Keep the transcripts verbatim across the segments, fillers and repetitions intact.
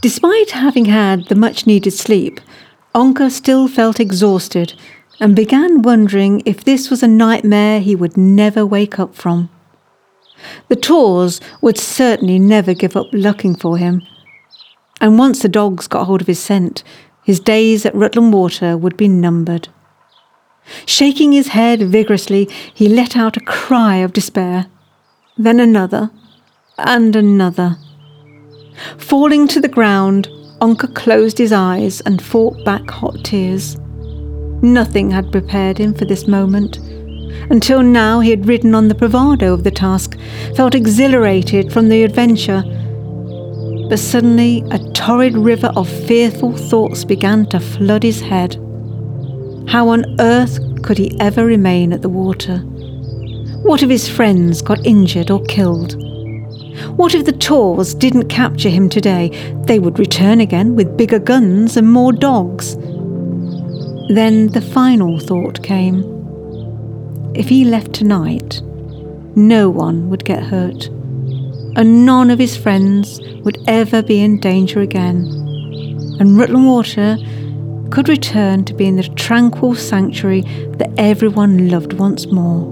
Despite having had the much-needed sleep, Onka still felt exhausted and began wondering if this was a nightmare he would never wake up from. The Tors would certainly never give up looking for him, and once the dogs got hold of his scent, his days at Rutland Water would be numbered. Shaking his head vigorously, he let out a cry of despair, then another, and another. Falling to the ground, Onka closed his eyes and fought back hot tears. Nothing had prepared him for this moment. Until now he had ridden on the bravado of the task, felt exhilarated from the adventure. But suddenly a torrid river of fearful thoughts began to flood his head. How on earth could he ever remain at the water? What if his friends got injured or killed? What if the Tors didn't capture him today? They would return again with bigger guns and more dogs. Then the final thought came. If he left tonight, no one would get hurt, and none of his friends would ever be in danger again, and Rutland Water could return to being the tranquil sanctuary that everyone loved once more.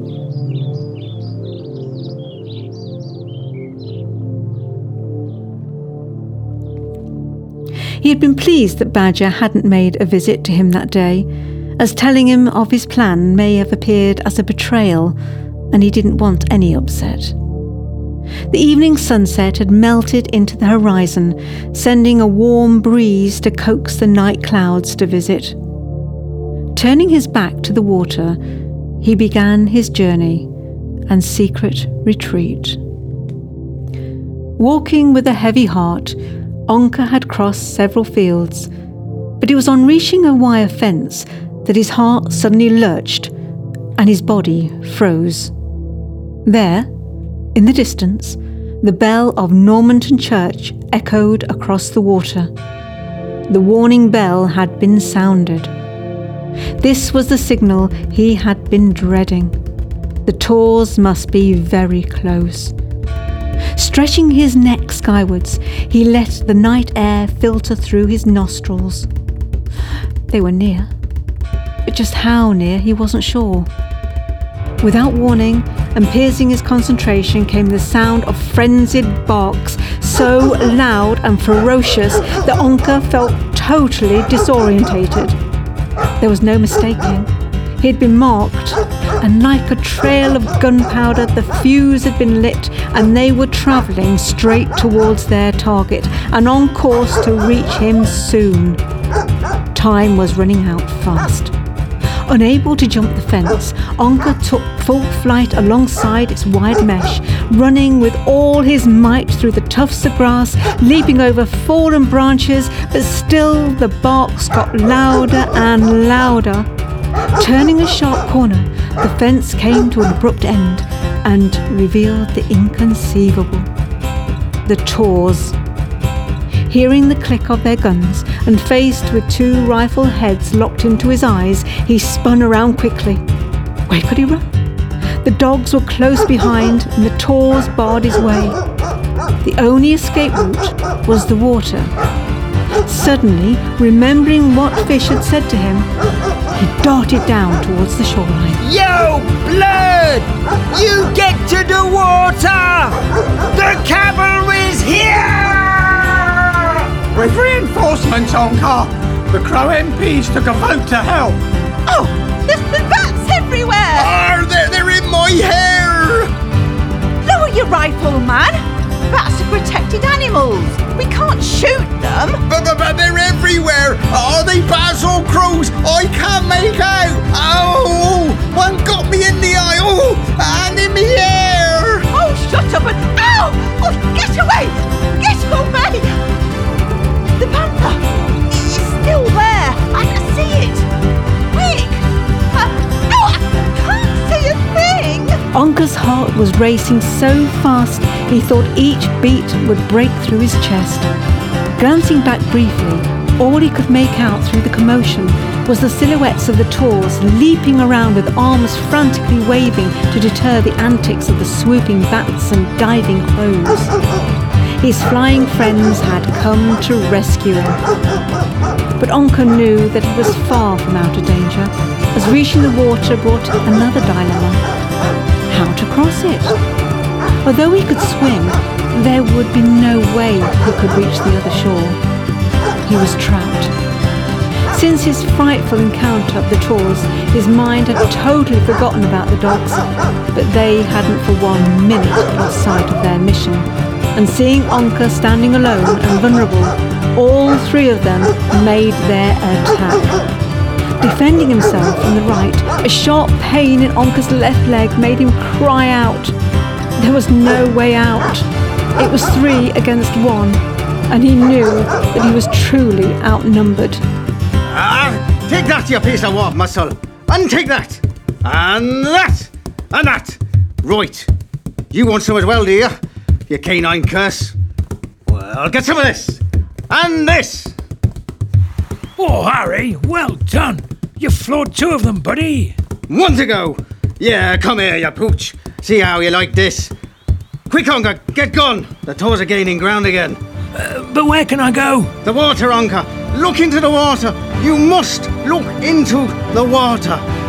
He had been pleased that Badger hadn't made a visit to him that day, as telling him of his plan may have appeared as a betrayal, and he didn't want any upset. The evening sunset had melted into the horizon, sending a warm breeze to coax the night clouds to visit. Turning his back to the water, he began his journey and secret retreat. Walking with a heavy heart, Onka had crossed several fields, but it was on reaching a wire fence that his heart suddenly lurched and his body froze. There, in the distance, the bell of Normanton Church echoed across the water. The warning bell had been sounded. This was the signal he had been dreading. The Tors must be very close. Stretching his neck skywards, he let the night air filter through his nostrils. They were near, but just how near he wasn't sure. Without warning and piercing his concentration came the sound of frenzied barks, so loud and ferocious that Onka felt totally disorientated. There was no mistaking. He had been marked, and like a trail of gunpowder, the fuse had been lit, and they were travelling straight towards their target, and on course to reach him soon. Time was running out fast. Unable to jump the fence, Onka took full flight alongside its wide mesh, running with all his might through the tufts of grass, leaping over fallen branches, but still the barks got louder and louder. Turning a sharp corner, the fence came to an abrupt end and revealed the inconceivable. The Tors. Hearing the click of their guns and faced with two rifle heads locked into his eyes, he spun around quickly. Where could he run? The dogs were close behind and the Tors barred his way. The only escape route was the water. Suddenly, remembering what Fish had said to him, he darted down towards the shoreline. Yo, blood! You get to the water! The cavalry's here! With reinforcements, Onka, the Crow M Ps took a vote to help. Oh, there's bats everywhere! Are they? They're in my hair! Lower your rifle, man! Bats are protected animals. We can't shoot them. But, but, but they're everywhere. Are they bats or crows? I can't make out. Oh, one got me in the eye. Oh, and in the ear. Oh, shut up and... Ow! Oh, get away! Get away! The panther! It's still there! I can see it! Quick! Uh, oh, I can't see a thing! Onka's heart was racing so fast he thought each beat would break through his chest. Glancing back briefly, all he could make out through the commotion was the silhouettes of the Tors leaping around with arms frantically waving to deter the antics of the swooping bats and diving crows. His flying friends had come to rescue him. But Onka knew that he was far from out of danger, as reaching the water brought another dilemma: how to cross it? Although he could swim, there would be no way he could reach the other shore. He was trapped. Since his frightful encounter of the Trolls, his mind had totally forgotten about the dogs, but they hadn't for one minute lost sight of their mission. And seeing Onka standing alone and vulnerable, all three of them made their attack. Defending himself from the right, a sharp pain in Onka's left leg made him cry out. There was no way out. It was three against one, and he knew that he was truly outnumbered. Ah, take that, you piece of warp muscle. And take that. And that. And that. Right. You want some as well, do you? You canine curse. Well, get some of this. And this. Oh, Harry, well done. You floored two of them, buddy. One to go. Yeah, come here, you pooch. See how you like this. Quick, Onka, get gone. The toes are gaining ground again. Uh, but where can I go? The water, Onka. Look into the water. You must look into the water.